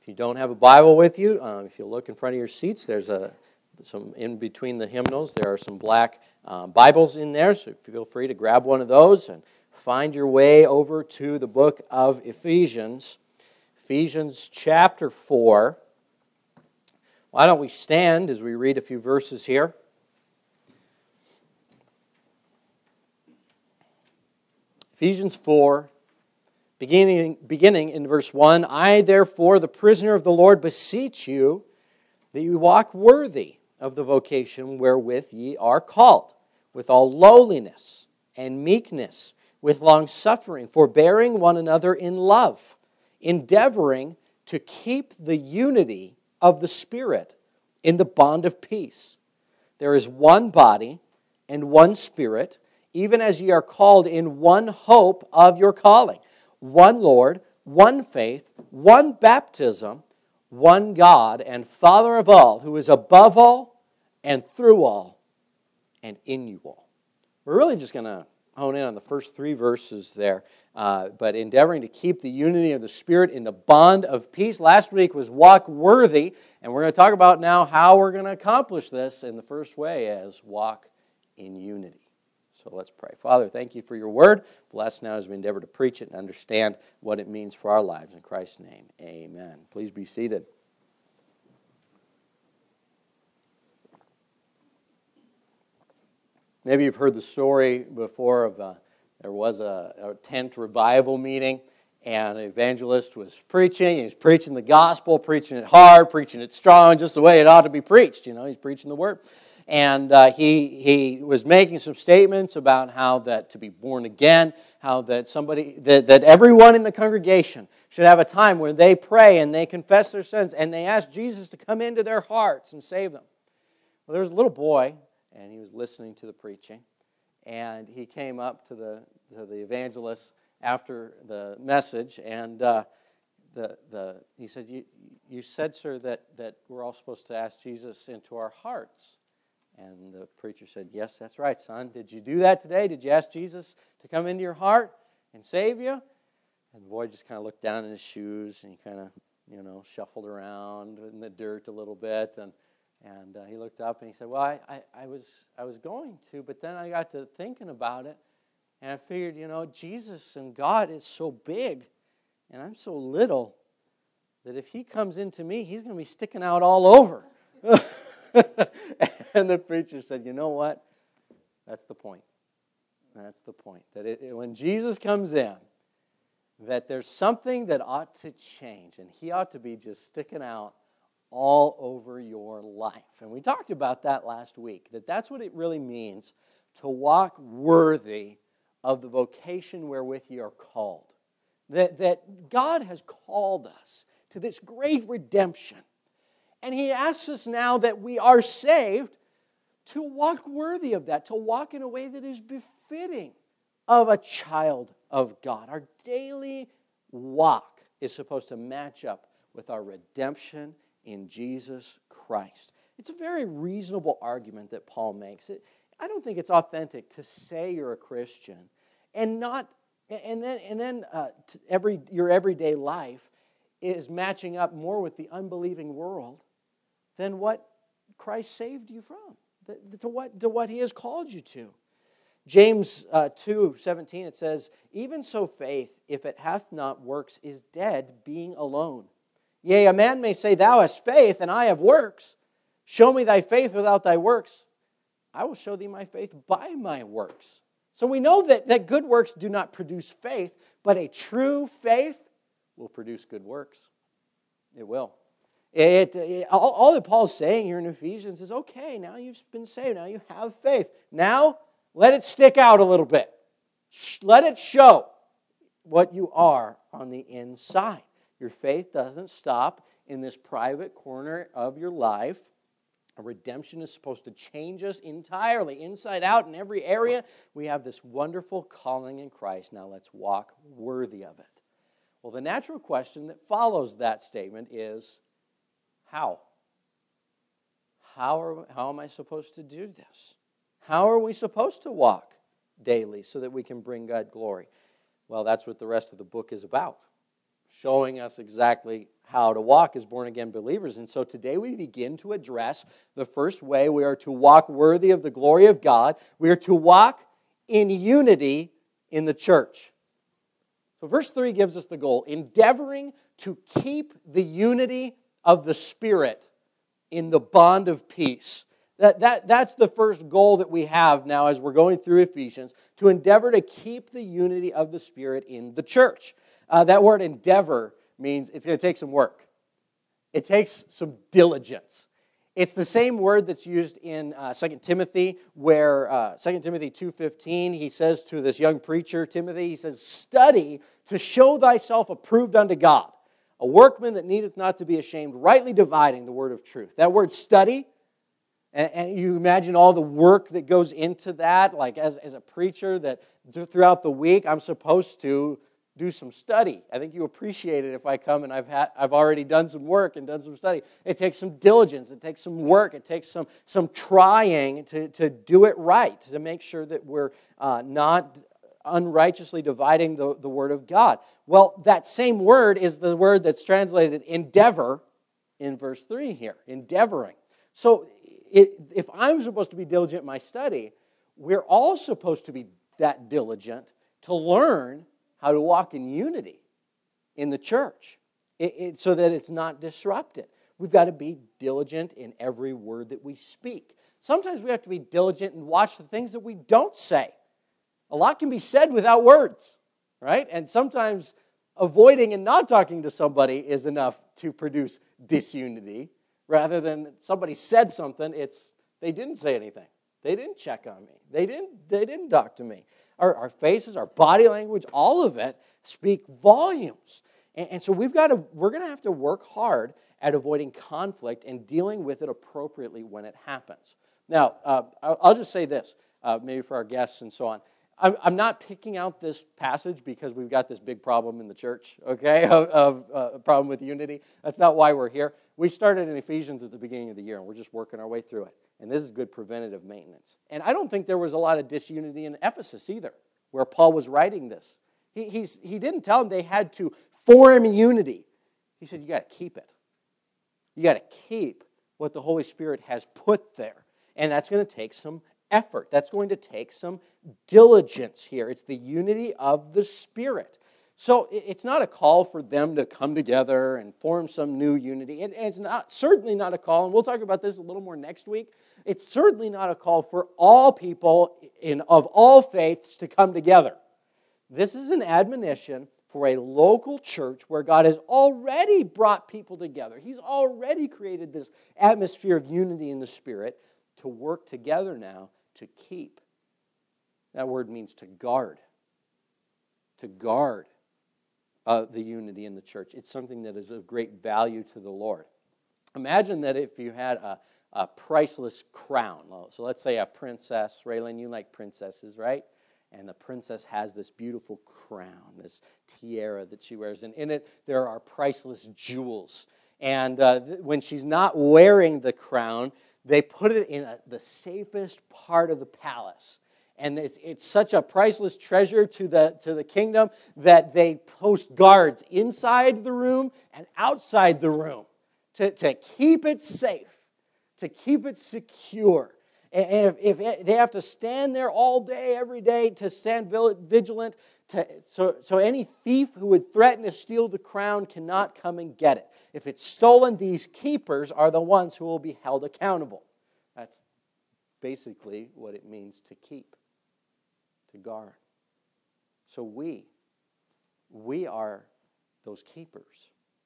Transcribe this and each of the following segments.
If you don't have a Bible with you, if you look in front of your seats, there's some in between the hymnals. There are some black Bibles in there, so feel free to grab one of those and find your way over to the book of Ephesians. Ephesians chapter 4. Why don't we stand as we read a few verses here? Ephesians 4, beginning in verse 1, I, therefore, the prisoner of the Lord, beseech you that you walk worthy of the vocation wherewith ye are called, with all lowliness and meekness, with longsuffering, forbearing one another in love, endeavoring to keep the unity of the Spirit in the bond of peace. There is one body and one Spirit, even as ye are called in one hope of your calling, one Lord, one faith, one baptism, one God and Father of all, who is above all and through all and in you all. We're really just going to hone in on the first three verses there, but endeavoring to keep the unity of the Spirit in the bond of peace. Last week was walk worthy, and we're going to talk about now how we're going to accomplish this in the first way as walk in unity. So let's pray. Father, thank you for your word. Bless now as we endeavor to preach it and understand what it means for our lives. In Christ's name, amen. Please be seated. Maybe you've heard the story before of there was a tent revival meeting, and an evangelist was preaching. He was preaching the gospel, preaching it hard, preaching it strong, just the way it ought to be preached. You know, he's preaching the word. And he was making some statements about how that to be born again, how that that everyone in the congregation should have a time where they pray and they confess their sins and they ask Jesus to come into their hearts and save them. Well, there was a little boy, and he was listening to the preaching, and he came up to the evangelist after the message, and he said, "You said, sir, that we're all supposed to ask Jesus into our hearts." And the preacher said, "Yes, that's right, son. Did you do that today? Did you ask Jesus to come into your heart and save you?" And the boy just kind of looked down in his shoes, and he kind of, shuffled around in the dirt a little bit, and he looked up and he said, "Well, I was going to, but then I got to thinking about it, and I figured, Jesus and God is so big, and I'm so little, that if He comes into me, He's going to be sticking out all over." And the preacher said, "You know what? That's the point. That's the point. That when Jesus comes in, that there's something that ought to change, and He ought to be just sticking out all over your life." And we talked about that last week, that's what it really means to walk worthy of the vocation wherewith ye are called. That God has called us to this great redemption. And He asks us now that we are saved to walk worthy of that, to walk in a way that is befitting of a child of God. Our daily walk is supposed to match up with our redemption in Jesus Christ. It's a very reasonable argument that Paul makes. I don't think it's authentic to say you're a Christian and then your everyday life is matching up more with the unbelieving world than what Christ saved you from, to what He has called you to. James 2:17, it says, "Even so faith, if it hath not works, is dead, being alone. Yea, a man may say, Thou hast faith, and I have works. Show me thy faith without thy works. I will show thee my faith by my works." So we know that good works do not produce faith, but a true faith will produce good works. It will. All that Paul's saying here in Ephesians is, okay, now you've been saved, now you have faith. Now, let it stick out a little bit. Let it show what you are on the inside. Your faith doesn't stop in this private corner of your life. Redemption is supposed to change us entirely, inside out, in every area. We have this wonderful calling in Christ. Now let's walk worthy of it. Well, the natural question that follows that statement is, how? How am I supposed to do this? How are we supposed to walk daily so that we can bring God glory? Well, that's what the rest of the book is about. showing us exactly how to walk as born-again believers. And so today we begin to address the first way we are to walk worthy of the glory of God. We are to walk in unity in the church. So verse 3 gives us the goal, endeavoring to keep the unity of the Spirit in the bond of peace. That's the first goal that we have now as we're going through Ephesians, to endeavor to keep the unity of the Spirit in the church. That word endeavor means it's going to take some work. It takes some diligence. It's the same word that's used in 2 Timothy, where 2 Timothy 2:15, he says to this young preacher, Timothy, he says, study to show thyself approved unto God, a workman that needeth not to be ashamed, rightly dividing the word of truth. That word study, and you imagine all the work that goes into that, like as a preacher, that throughout the week I'm supposed to do some study. I think you appreciate it if I come and I've already done some work and done some study. It takes some diligence. It takes some work. It takes some trying to do it right, to make sure that we're not unrighteously dividing the Word of God. Well, that same word is the word that's translated endeavor in verse 3 here, endeavoring. So if I'm supposed to be diligent in my study, we're all supposed to be that diligent to learn how to walk in unity in the church so that it's not disrupted. We've got to be diligent in every word that we speak. Sometimes we have to be diligent and watch the things that we don't say. A lot can be said without words, right? And sometimes avoiding and not talking to somebody is enough to produce disunity, rather than somebody said something, they didn't say anything. They didn't check on me. They didn't talk to me. Our faces, our body language, all of it speak volumes. And so we're going to have to work hard at avoiding conflict and dealing with it appropriately when it happens. Now, I'll just say this, maybe for our guests and so on. I'm not picking out this passage because we've got this big problem in the church, okay, of a problem with unity. That's not why we're here. We started in Ephesians at the beginning of the year, and we're just working our way through it. And this is good preventative maintenance. And I don't think there was a lot of disunity in Ephesus either, where Paul was writing this. He didn't tell them they had to form unity. He said, you got to keep it. You got to keep what the Holy Spirit has put there. And that's going to take some effort. That's going to take some diligence here. It's the unity of the Spirit. So it's not a call for them to come together and form some new unity. And it's certainly not a call, and we'll talk about this a little more next week. It's certainly not a call for all people of all faiths to come together. This is an admonition for a local church where God has already brought people together. He's already created this atmosphere of unity in the Spirit to work together now to keep. That word means to guard. To guard the unity in the church. It's something that is of great value to the Lord. Imagine that if you had a priceless crown. So let's say a princess. Raylan, you like princesses, right? And the princess has this beautiful crown, this tiara that she wears. And in it, there are priceless jewels. And when she's not wearing the crown, they put it in the safest part of the palace. And it's such a priceless treasure to the kingdom that they post guards inside the room and outside the room to keep it safe, to keep it secure. And if they have to stand there all day, every day, to stand vigilant, so any thief who would threaten to steal the crown cannot come and get it. If it's stolen, these keepers are the ones who will be held accountable. That's basically what it means to keep, to guard. So we are those keepers.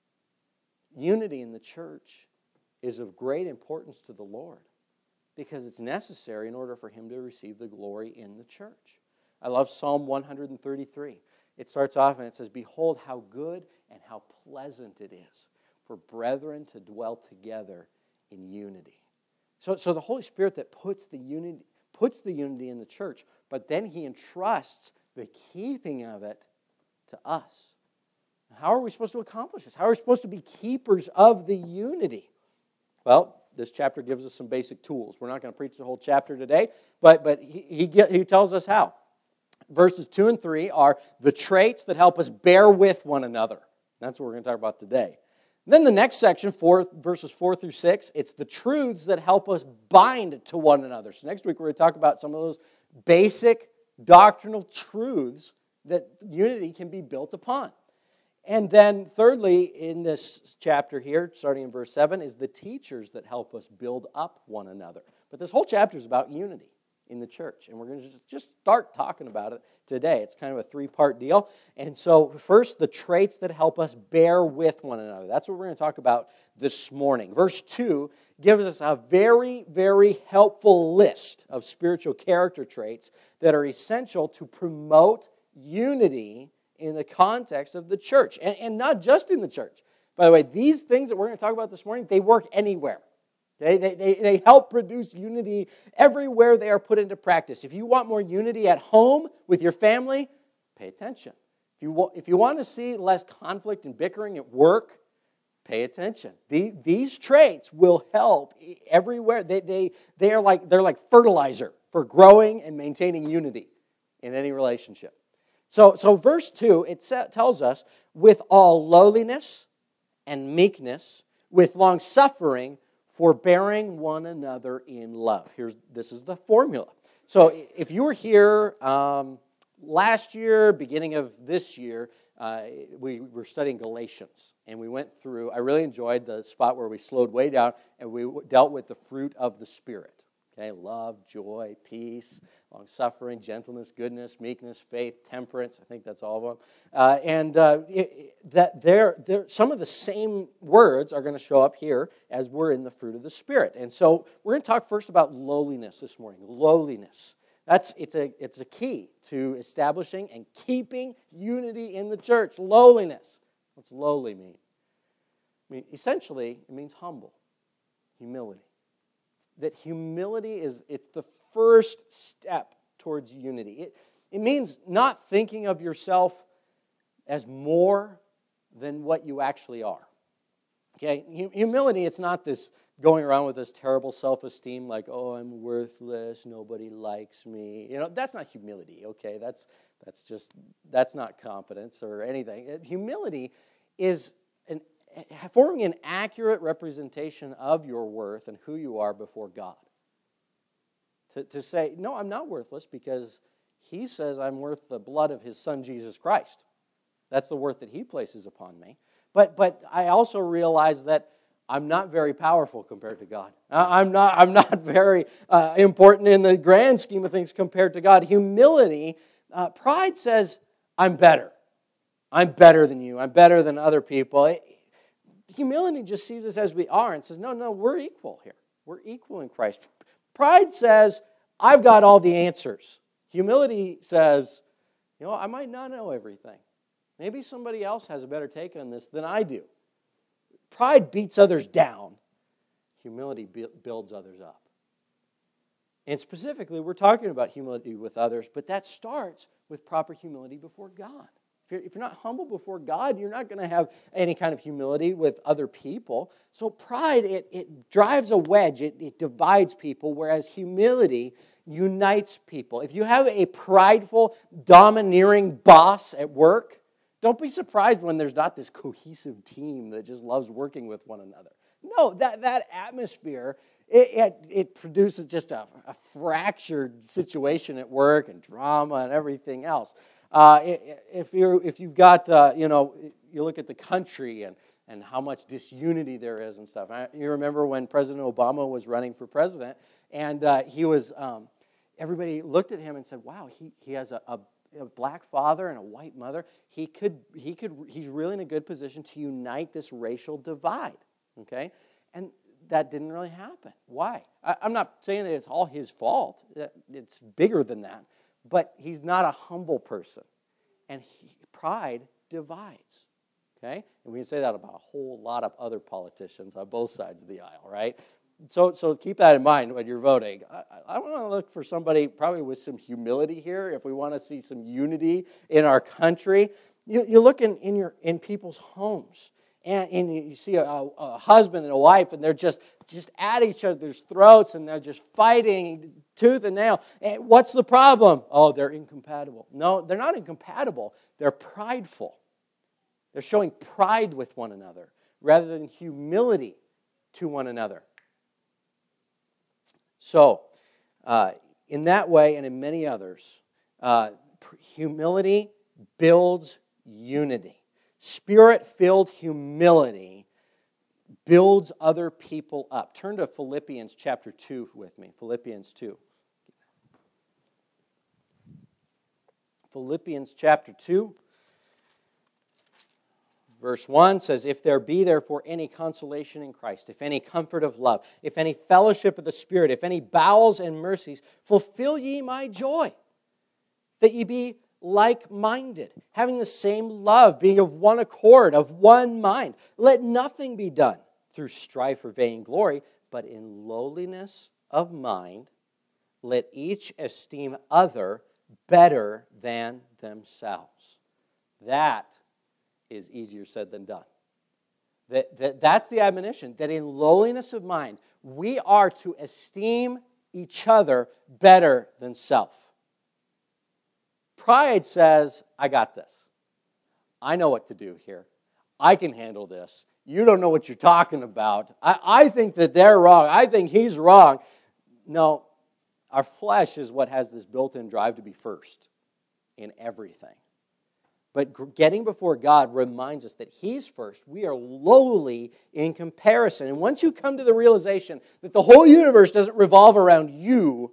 Unity in the church is of great importance to the Lord, because it's necessary in order for Him to receive the glory in the church. I love Psalm 133. It starts off and it says, "Behold how good and how pleasant it is for brethren to dwell together in unity." So the Holy Spirit that puts the unity in the church, but then He entrusts the keeping of it to us. How are we supposed to accomplish this? How are we supposed to be keepers of the unity? Well, this chapter gives us some basic tools. We're not going to preach the whole chapter today, but he tells us how. Verses 2 and 3 are the traits that help us bear with one another. That's what we're going to talk about today. Then the next section, verses 4 through 6, it's the truths that help us bind to one another. So next week we're going to talk about some of those basic doctrinal truths that unity can be built upon. And then thirdly, in this chapter here, starting in verse 7, is the teachers that help us build up one another. But this whole chapter is about unity in the church, and we're going to just start talking about it today. It's kind of a three-part deal. And so first, the traits that help us bear with one another. That's what we're going to talk about this morning. Verse 2 gives us a very, very helpful list of spiritual character traits that are essential to promote unity in the context of the church, and not just in the church. By the way, these things that we're going to talk about this morning, they work anywhere. Okay? They help produce unity everywhere they are put into practice. If you want more unity at home with your family, pay attention. If you want to see less conflict and bickering at work, pay attention. These traits will help everywhere. They're like fertilizer for growing and maintaining unity in any relationship. So verse 2, it tells us, with all lowliness and meekness, with long suffering, forbearing one another in love. This is the formula. So if you were here last year, beginning of this year, we were studying Galatians, and we went through, I really enjoyed the spot where we slowed way down, and we dealt with the fruit of the Spirit. Okay, love, joy, peace, long-suffering, gentleness, goodness, meekness, faith, temperance. I think that's all of them. Some of the same words are going to show up here as we're in the fruit of the Spirit. And so we're going to talk first about lowliness this morning. Lowliness. It's a key to establishing and keeping unity in the church. Lowliness. What's lowly mean? Essentially, it means humble, humility. That humility it's the first step towards unity. It means not thinking of yourself as more than what you actually are. Okay, humility, it's not this going around with this terrible self-esteem like, oh, I'm worthless, nobody likes me. That's not humility, okay? That's not confidence or anything. Humility is forming an accurate representation of your worth and who you are before God. To say, no, I'm not worthless because He says I'm worth the blood of His Son, Jesus Christ. That's the worth that He places upon me. But I also realize that I'm not very powerful compared to God. I'm not very important in the grand scheme of things compared to God. Humility, pride says, I'm better. I'm better than you. I'm better than other people. Humility just sees us as we are and says, no, we're equal here. We're equal in Christ. Pride says, I've got all the answers. Humility says, I might not know everything. Maybe somebody else has a better take on this than I do. Pride beats others down. Humility builds others up. And specifically, we're talking about humility with others, but that starts with proper humility before God. If you're not humble before God, you're not going to have any kind of humility with other people. So pride, it drives a wedge. It divides people, whereas humility unites people. If you have a prideful, domineering boss at work, don't be surprised when there's not this cohesive team that just loves working with one another. No, that atmosphere, it produces just a fractured situation at work and drama and everything else. If you've got, you look at the country and how much disunity there is and stuff. You remember when President Obama was running for president, and he was, everybody looked at him and said, wow, he has a black father and a white mother. He's really in a good position to unite this racial divide, okay? And that didn't really happen. Why? I'm not saying that it's all his fault. It's bigger than that. But he's not a humble person. And pride divides. Okay? And we can say that about a whole lot of other politicians on both sides of the aisle, right? So keep that in mind when you're voting. I want to look for somebody probably with some humility here if we want to see some unity in our country. You look in people's homes. And you see a husband and a wife, and they're just at each other's throats, and they're just fighting tooth and nail. And what's the problem? Oh, they're incompatible. No, they're not incompatible. They're prideful. They're showing pride with one another rather than humility to one another. So, in that way and in many others, humility builds unity. Spirit-filled humility builds other people up. Turn to Philippians chapter 2 with me. Philippians 2. Philippians chapter 2. Verse 1 says, "If there be therefore any consolation in Christ, if any comfort of love, if any fellowship of the Spirit, if any bowels and mercies, fulfill ye my joy, that ye be like-minded, having the same love, being of one accord, of one mind. Let nothing be done through strife or vainglory, but in lowliness of mind, let each esteem other better than themselves." That is easier said than done. That's the admonition, that in lowliness of mind, we are to esteem each other better than self. Pride says, I got this. I know what to do here. I can handle this. You don't know what you're talking about. I think that they're wrong. I think he's wrong. No, our flesh is what has this built-in drive to be first in everything. But getting before God reminds us that He's first. We are lowly in comparison. And once you come to the realization that the whole universe doesn't revolve around you,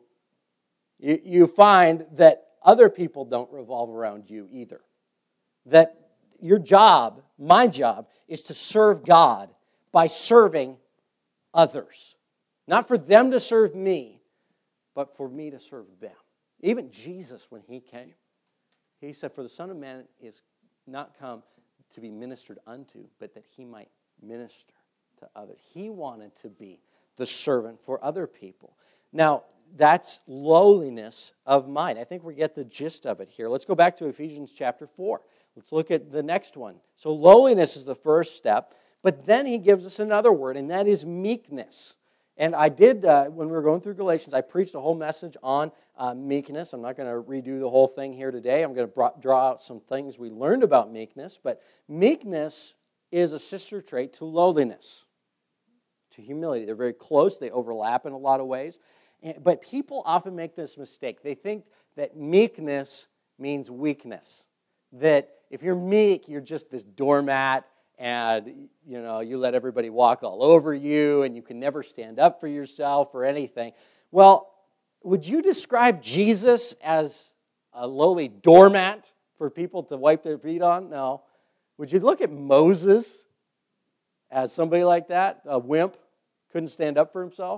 you find that other people don't revolve around you either. That your job, my job, is to serve God by serving others. Not for them to serve me, but for me to serve them. Even Jesus, when He came, He said, "For the Son of Man is not come to be ministered unto, but that He might minister to others." He wanted to be the servant for other people. Now, that's lowliness of mind. I think we get the gist of it here. Let's go back to Ephesians chapter 4. Let's look at the next one. So lowliness is the first step, but then he gives us another word, and that is meekness. And I did, when we were going through Galatians, I preached a whole message on meekness. I'm not going to redo the whole thing here today. I'm going to draw out some things we learned about meekness. But meekness is a sister trait to lowliness, to humility. They're very close. They overlap in a lot of ways. But people often make this mistake. They think that meekness means weakness. That if you're meek, you're just this doormat, and you let everybody walk all over you, and you can never stand up for yourself or anything. Well, would you describe Jesus as a lowly doormat for people to wipe their feet on? No. Would you look at Moses as somebody like that, a wimp, couldn't stand up for himself?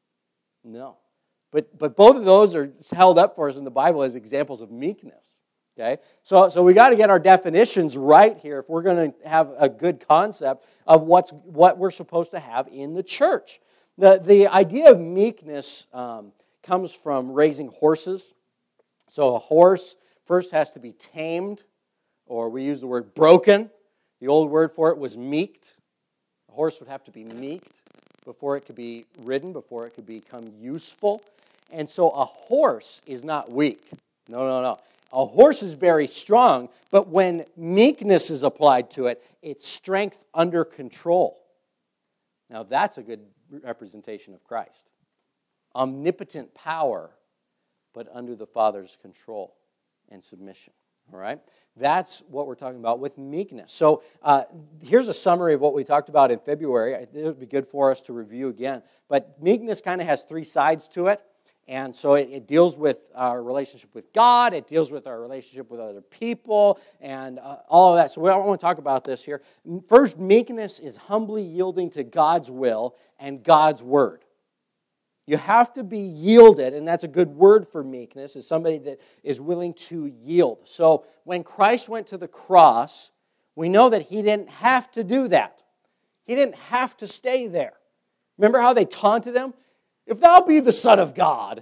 No. But both of those are held up for us in the Bible as examples of meekness. Okay, so we got to get our definitions right here if we're going to have a good concept of what we're supposed to have in the church. The idea of meekness comes from raising horses. So a horse first has to be tamed, or we use the word broken. The old word for it was meeked. A horse would have to be meeked before it could be ridden, before it could become useful. And so a horse is not weak. No. A horse is very strong, but when meekness is applied to it, it's strength under control. Now that's a good representation of Christ. Omnipotent power, but under the Father's control and submission. All right? That's what we're talking about with meekness. So here's a summary of what we talked about in February. It would be good for us to review again. But meekness kind of has three sides to it. And so it deals with our relationship with God, it deals with our relationship with other people, and all of that. So I want to talk about this here. First, meekness is humbly yielding to God's will and God's word. You have to be yielded, and that's a good word for meekness, is somebody that is willing to yield. So when Christ went to the cross, we know that He didn't have to do that. He didn't have to stay there. Remember how they taunted Him? "If thou be the Son of God,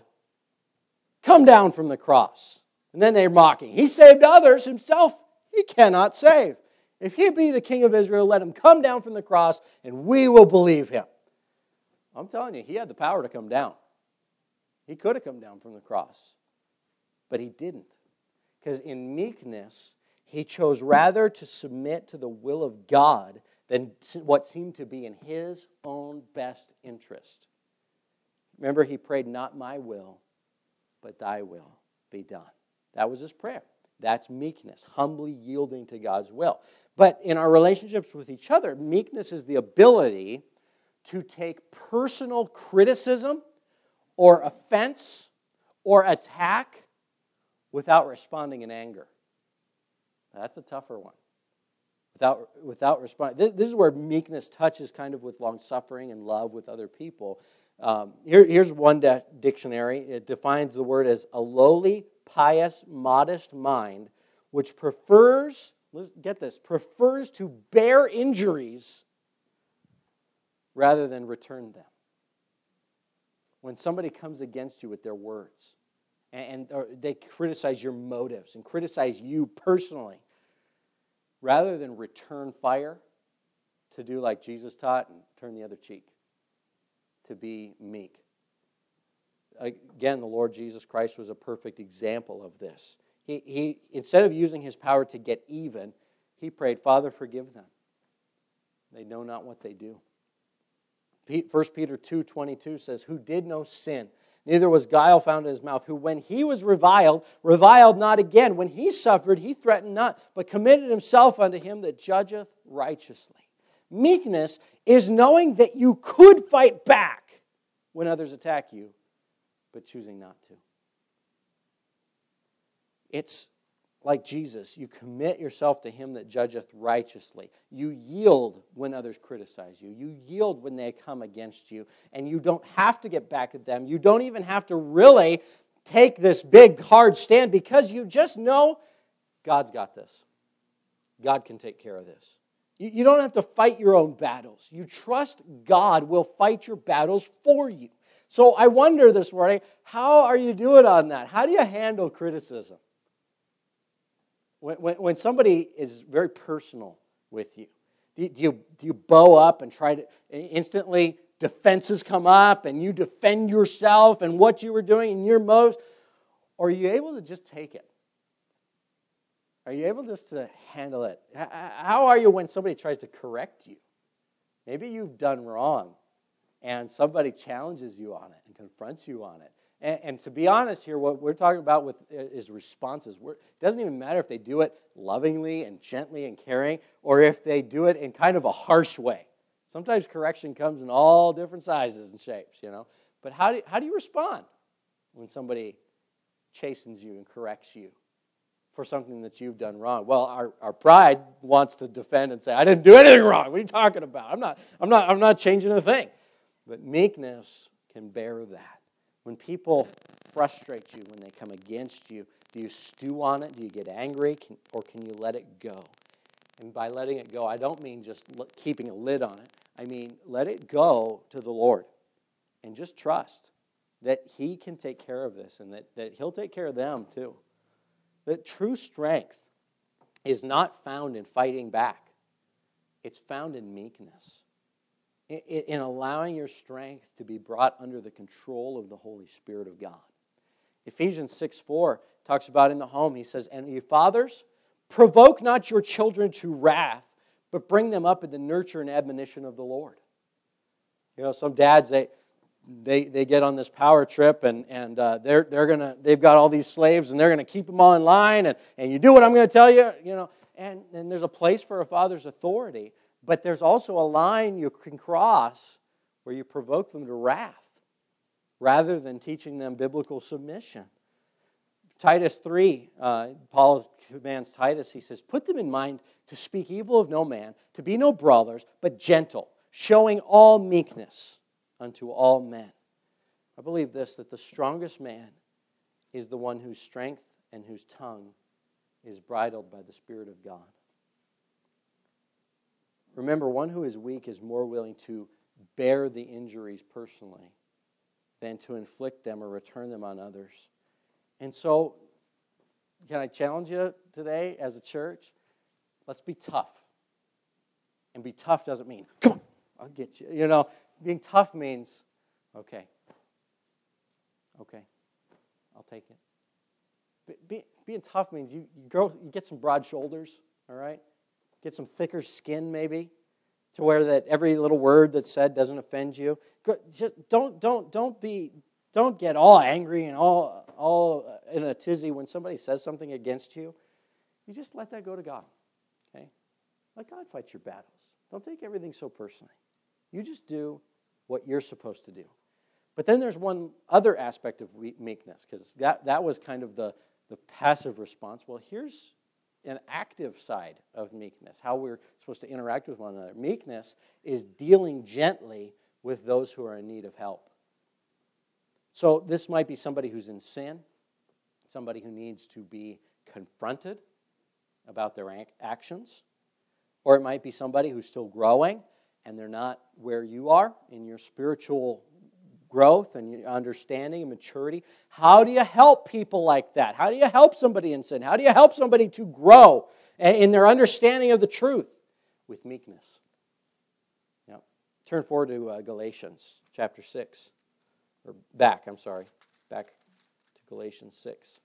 come down from the cross." And then they're mocking. He saved others, Himself He cannot save. If He be the King of Israel, let Him come down from the cross, and we will believe Him. I'm telling you, He had the power to come down. He could have come down from the cross, but He didn't. Because in meekness, He chose rather to submit to the will of God than what seemed to be in his own best interest. Remember, he prayed, not my will, but thy will be done. That was his prayer. That's meekness, humbly yielding to God's will. But in our relationships with each other, meekness is the ability to take personal criticism or offense or attack without responding in anger. That's a tougher one. Without responding. This is where meekness touches kind of with long-suffering and love with other people. Here's one dictionary. It defines the word as a lowly, pious, modest mind, which prefers to bear injuries rather than return them. When somebody comes against you with their words, or they criticize your motives and criticize you personally, rather than return fire, to do like Jesus taught and turn the other cheek, to be meek. Again, the Lord Jesus Christ was a perfect example of this. He instead of using his power to get even, he prayed, Father, forgive them. They know not what they do. 1 Peter 2:22 says, who did no sin, neither was guile found in his mouth, who when he was reviled not again. When he suffered, he threatened not, but committed himself unto him that judgeth righteously. Meekness is knowing that you could fight back when others attack you, but choosing not to. It's like Jesus. You commit yourself to him that judgeth righteously. You yield when others criticize you. You yield when they come against you. And you don't have to get back at them. You don't even have to really take this big, hard stand because you just know God's got this. God can take care of this. You don't have to fight your own battles. You trust God will fight your battles for you. So I wonder this morning, how are you doing on that? How do you handle criticism? When somebody is very personal with you, do you bow up and try to instantly defenses come up and you defend yourself and what you were doing and your motives? Or are you able to just take it? Are you able just to handle it? How are you when somebody tries to correct you? Maybe you've done wrong and somebody challenges you on it and confronts you on it. And to be honest here, what we're talking about is responses. It doesn't even matter if they do it lovingly and gently and caring, or if they do it in kind of a harsh way. Sometimes correction comes in all different sizes and shapes, But how do you respond when somebody chastens you and corrects you for something that you've done wrong? Well, our pride wants to defend and say, "I didn't do anything wrong. What are you talking about? I'm not changing a thing." But meekness can bear that. When people frustrate you, when they come against you, do you stew on it? Do you get angry? Or can you let it go? And by letting it go, I don't mean just keeping a lid on it. I mean, let it go to the Lord. And just trust that he can take care of this and that he'll take care of them too. That true strength is not found in fighting back. It's found in meekness. In allowing your strength to be brought under the control of the Holy Spirit of God. Ephesians 6:4 talks about in the home, he says, "And you fathers, provoke not your children to wrath, but bring them up in the nurture and admonition of the Lord." Some dads, they get on this power trip and they've got all these slaves and they're gonna keep them all in line and you do what I'm gonna tell you, and there's a place for a father's authority. But there's also a line you can cross where you provoke them to wrath rather than teaching them biblical submission. Titus 3, Paul commands Titus, he says, "Put them in mind to speak evil of no man, to be no brawlers, but gentle, showing all meekness unto all men." I believe this, that the strongest man is the one whose strength and whose tongue is bridled by the Spirit of God. Remember, one who is weak is more willing to bear the injuries personally than to inflict them or return them on others. And so, can I challenge you today as a church? Let's be tough. And be tough doesn't mean, "Come on, I'll get you." Being tough means, okay, I'll take it. Being tough means you get some broad shoulders, all right? Get some thicker skin maybe, to where that every little word that's said doesn't offend you. Just don't get all angry and all in a tizzy when somebody says something against you. You just let that go to God, okay? Let God fight your battles. Don't take everything so personally. You just do what you're supposed to do. But then there's one other aspect of meekness, because that was kind of the passive response. Well, here's an active side of meekness, how we're supposed to interact with one another. Meekness is dealing gently with those who are in need of help. So this might be somebody who's in sin, somebody who needs to be confronted about their actions, or it might be somebody who's still growing and they're not where you are in your spiritual growth and your understanding and maturity. How do you help people like that? How do you help somebody in sin? How do you help somebody to grow in their understanding of the truth? With meekness. Now, turn forward to Galatians chapter 6. Back to Galatians 6.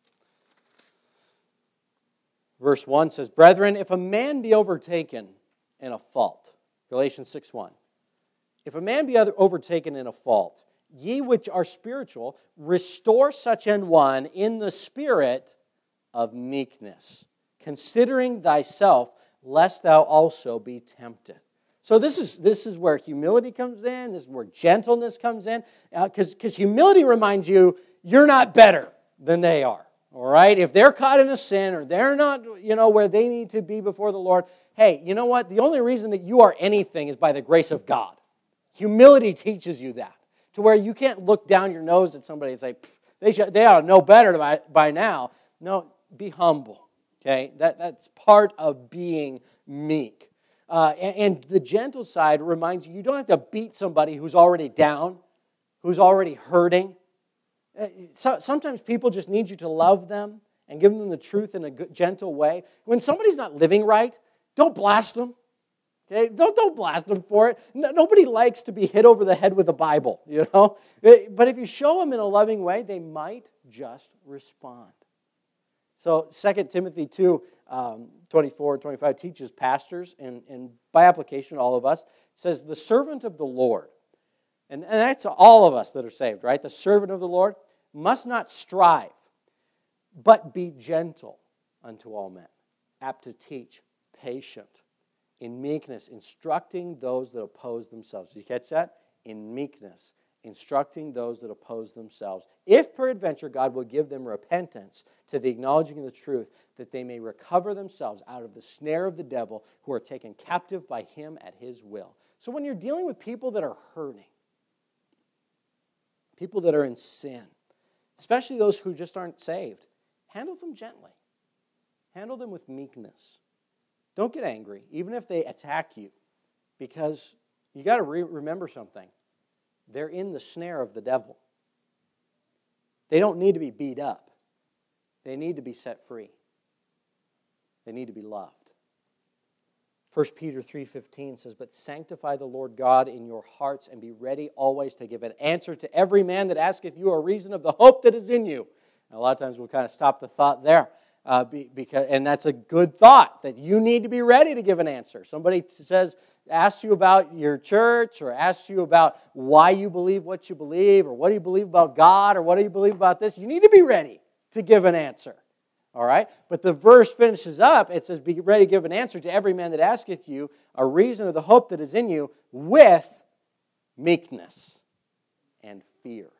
Verse 1 says, "Brethren, if a man be overtaken in a fault," Galatians 6:1. "If a man be overtaken in a fault, ye which are spiritual, restore such an one in the spirit of meekness, considering thyself, lest thou also be tempted." So this is where humility comes in. This is where gentleness comes in. Because humility reminds you, you're not better than they are. All right? If they're caught in a sin or they're not, where they need to be before the Lord, hey, you know what? The only reason that you are anything is by the grace of God. Humility teaches you that. To where you can't look down your nose at somebody and say, they ought to know better by now. No, be humble. Okay? That's part of being meek. And the gentle side reminds you don't have to beat somebody who's already down, who's already hurting. Sometimes people just need you to love them and give them the truth in a good, gentle way. When somebody's not living right, don't blast them. Okay? Don't blast them for it. Nobody likes to be hit over the head with a Bible, But if you show them in a loving way, they might just respond. So 2 Timothy 2, 24, 25 teaches pastors, and by application all of us, says the servant of the Lord, and that's all of us that are saved, right? The servant of the Lord must not strive, but be gentle unto all men, apt to teach, patient, in meekness, instructing those that oppose themselves. Did you catch that? In meekness, instructing those that oppose themselves, if peradventure God will give them repentance to the acknowledging of the truth, that they may recover themselves out of the snare of the devil, who are taken captive by him at his will. So when you're dealing with people that are hurting, people that are in sin, especially those who just aren't saved, handle them gently. Handle them with meekness. Don't get angry, even if they attack you, because you got to remember something. They're in the snare of the devil. They don't need to be beat up. They need to be set free. They need to be loved. 1 Peter 3:15 says, "But sanctify the Lord God in your hearts, and be ready always to give an answer to every man that asketh you a reason of the hope that is in you." And a lot of times we'll kind of stop the thought there. And that's a good thought, that you need to be ready to give an answer. Somebody asks you about your church, or asks you about why you believe what you believe, or what do you believe about God, or what do you believe about this, you need to be ready to give an answer. All right? But the verse finishes up, it says, "Be ready to give an answer to every man that asketh you a reason of the hope that is in you, with meekness and fear."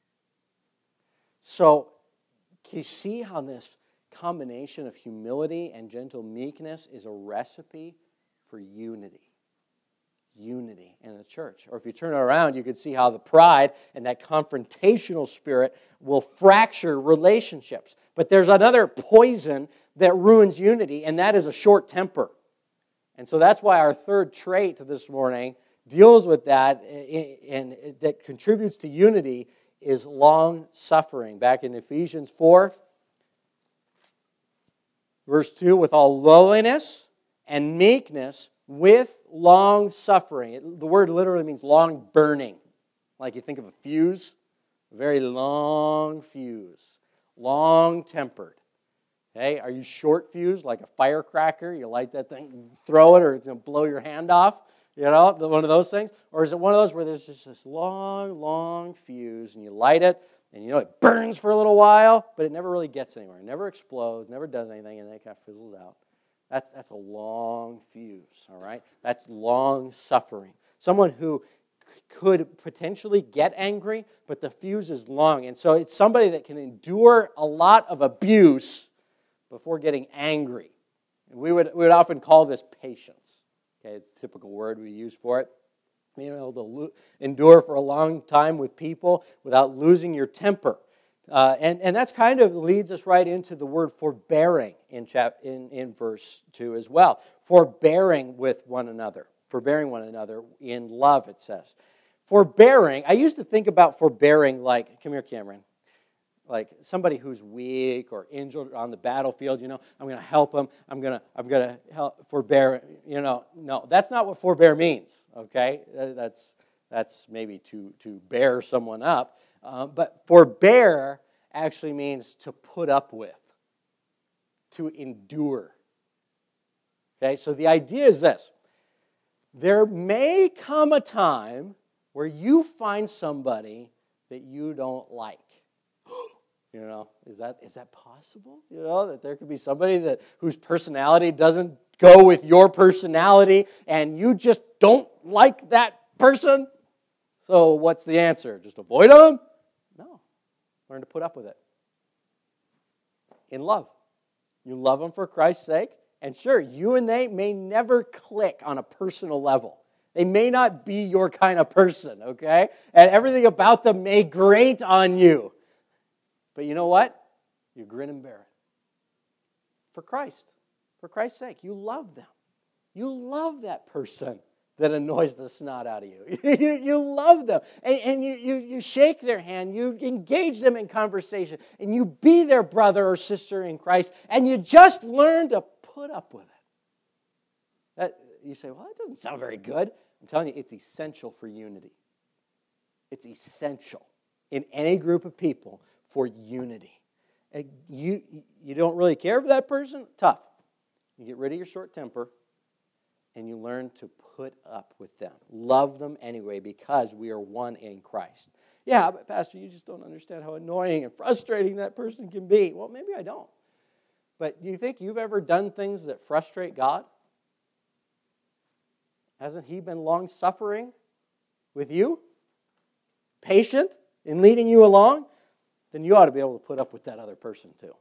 So, can you see how this combination of humility and gentle meekness is a recipe for unity? Unity in the church. Or if you turn it around, you can see how the pride and that confrontational spirit will fracture relationships. But there's another poison that ruins unity, and that is a short temper. And so that's why our third trait this morning deals with that, and that contributes to unity, is long suffering. Back in Ephesians 4, verse 2, "With all lowliness and meekness, with long suffering." The word literally means long burning. Like you think of a fuse, a very long fuse. Long-tempered. Okay, are you short fused like a firecracker? You light that thing, throw it, or it's going to blow your hand off? You know, one of those things? Or is it one of those where there's just this long, long fuse, and you light it, and you know it burns for a little while, but it never really gets anywhere. It never explodes, never does anything, and then it kind of fizzles out. That's a long fuse, all right? That's long suffering. Someone who could potentially get angry, but the fuse is long. And so it's somebody that can endure a lot of abuse before getting angry. And we would often call this patience. Okay, it's a typical word we use for it. Being able to endure for a long time with people without losing your temper. And that's kind of leads us right into the word forbearing in verse 2 as well. Forbearing with one another. Forbearing one another in love, it says. Forbearing, I used to think about forbearing like, come here, Cameron, like somebody who's weak or injured on the battlefield, you know, I'm going to help them, I'm going to help forbear, you know. No, that's not what forbear means, okay? That's maybe to bear someone up. But forbear actually means to put up with, to endure. Okay, so the idea is this. There may come a time where you find somebody that you don't like. You know, is that possible? You know, that there could be somebody whose personality doesn't go with your personality and you just don't like that person? So what's the answer? Just avoid them? No. Learn to put up with it. In love. You love them for Christ's sake. And sure, you and they may never click on a personal level. They may not be your kind of person, okay? And everything about them may grate on you. But you know what? You grin and bear it. For Christ. For Christ's sake. You love them. You love that person that annoys the snot out of you. You love them. And you shake their hand. You engage them in conversation. And you be their brother or sister in Christ. And you just learn to put up with it. You say, well, that doesn't sound very good. I'm telling you, it's essential for unity. It's essential in any group of people for unity. And you don't really care for that person? Tough. You get rid of your short temper and you learn to put up with them. Love them anyway because we are one in Christ. Yeah, but Pastor, you just don't understand how annoying and frustrating that person can be. Well, maybe I don't. But do you think you've ever done things that frustrate God? Hasn't He been long-suffering with you? Patient in leading you along? Then you ought to be able to put up with that other person too.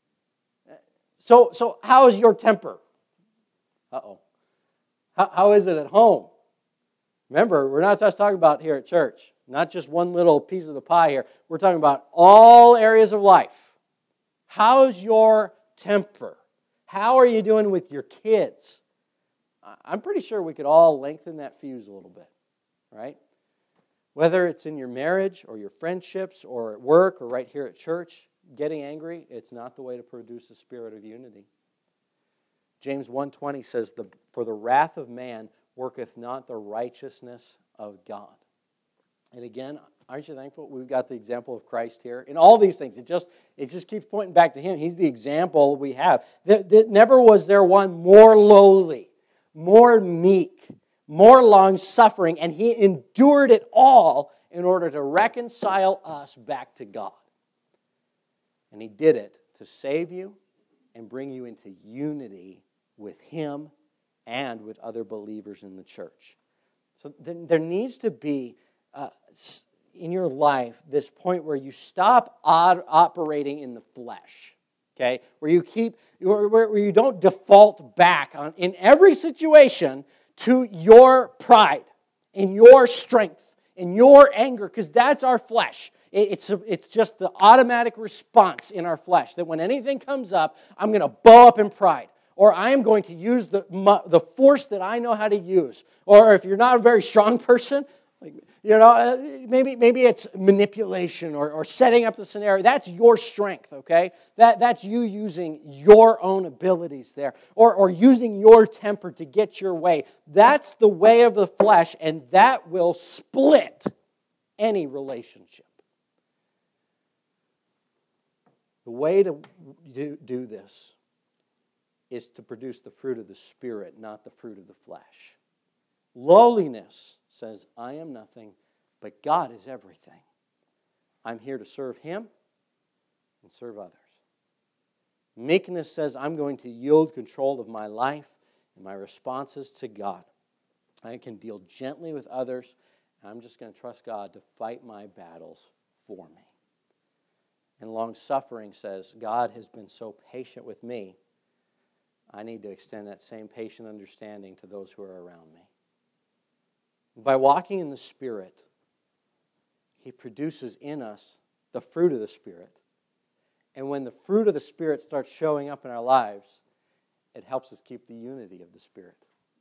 So how is your temper? Uh-oh. How is it at home? Remember, we're not just talking about here at church. Not just one little piece of the pie here. We're talking about all areas of life. How's your temper? How are you doing with your kids? I'm pretty sure we could all lengthen that fuse a little bit, right? Whether it's in your marriage or your friendships or at work or right here at church, getting angry, it's not the way to produce a spirit of unity. James 1:20 says, "For the wrath of man worketh not the righteousness of God." And again, aren't you thankful we've got the example of Christ here? In all these things, it just keeps pointing back to Him. He's the example we have. Never was there one more lowly, more meek, more long-suffering, and He endured it all in order to reconcile us back to God. And He did it to save you and bring you into unity with Him and with other believers in the church. So there needs to be, in your life, this point where you stop operating in the flesh. Okay, where you don't default back in every situation to your pride, in your strength, in your anger, because that's our flesh. It's just the automatic response in our flesh that when anything comes up, I'm going to bow up in pride, or I am going to use the force that I know how to use. Or if you're not a very strong person, maybe it's manipulation or setting up the scenario. That's your strength, okay? That's you using your own abilities there. Or using your temper to get your way. That's the way of the flesh, and that will split any relationship. The way to do this is to produce the fruit of the Spirit, not the fruit of the flesh. Lowliness says, I am nothing, but God is everything. I'm here to serve Him and serve others. Meekness says, I'm going to yield control of my life and my responses to God. I can deal gently with others, and I'm just going to trust God to fight my battles for me. And long-suffering says, God has been so patient with me, I need to extend that same patient understanding to those who are around me. By walking in the Spirit, He produces in us the fruit of the Spirit. And when the fruit of the Spirit starts showing up in our lives, it helps us keep the unity of the Spirit.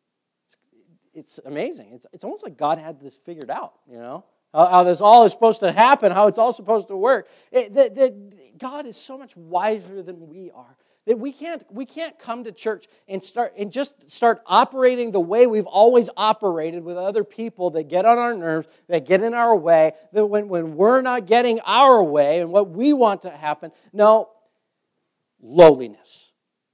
It's amazing. It's almost like God had this figured out, how this all is supposed to happen, how it's all supposed to work. God is so much wiser than we are. That we can't come to church and just start operating the way we've always operated with other people that get on our nerves, that get in our way, that when we're not getting our way and what we want to happen. No, lowliness,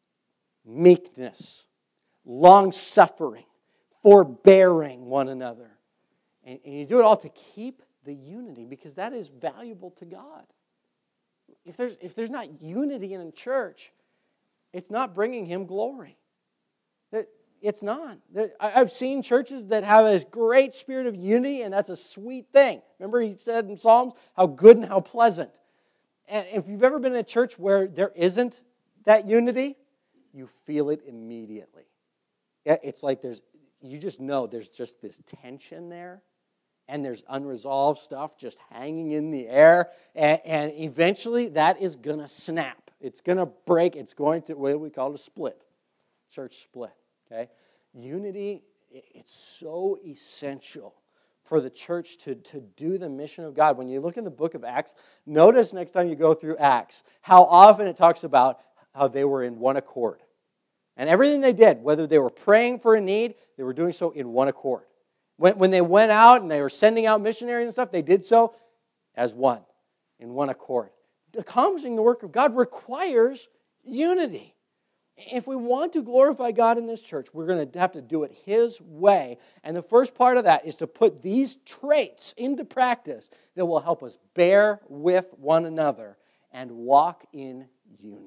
meekness, long-suffering, forbearing one another. And you do it all to keep the unity because that is valuable to God. If there's not unity in a church, it's not bringing Him glory. It's not. I've seen churches that have this great spirit of unity, and that's a sweet thing. Remember He said in Psalms, how good and how pleasant. And if you've ever been in a church where there isn't that unity, you feel it immediately. It's like you just know there's just this tension there, and there's unresolved stuff just hanging in the air, and eventually that is going to snap. It's going to break. It's going to, what we call it, a split. Church split. Okay? Unity, it's so essential for the church to do the mission of God. When you look in the book of Acts, notice next time you go through Acts how often it talks about how they were in one accord. And everything they did, whether they were praying for a need, they were doing so in one accord. When they went out and they were sending out missionaries and stuff, they did so as one, in one accord. Accomplishing the work of God requires unity. If we want to glorify God in this church, we're going to have to do it His way. And the first part of that is to put these traits into practice that will help us bear with one another and walk in unity.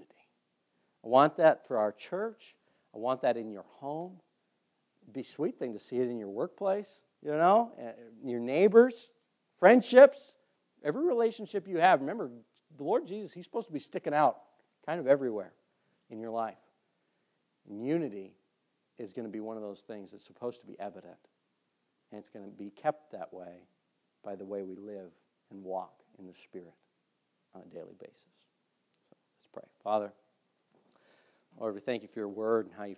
I want that for our church. I want that in your home. It'd be a sweet thing to see it in your workplace, your neighbors, friendships, every relationship you have. Remember, the Lord Jesus, He's supposed to be sticking out kind of everywhere in your life. And unity is going to be one of those things that's supposed to be evident. And it's going to be kept that way by the way we live and walk in the Spirit on a daily basis. So let's pray. Father, Lord, we thank You for Your word and how You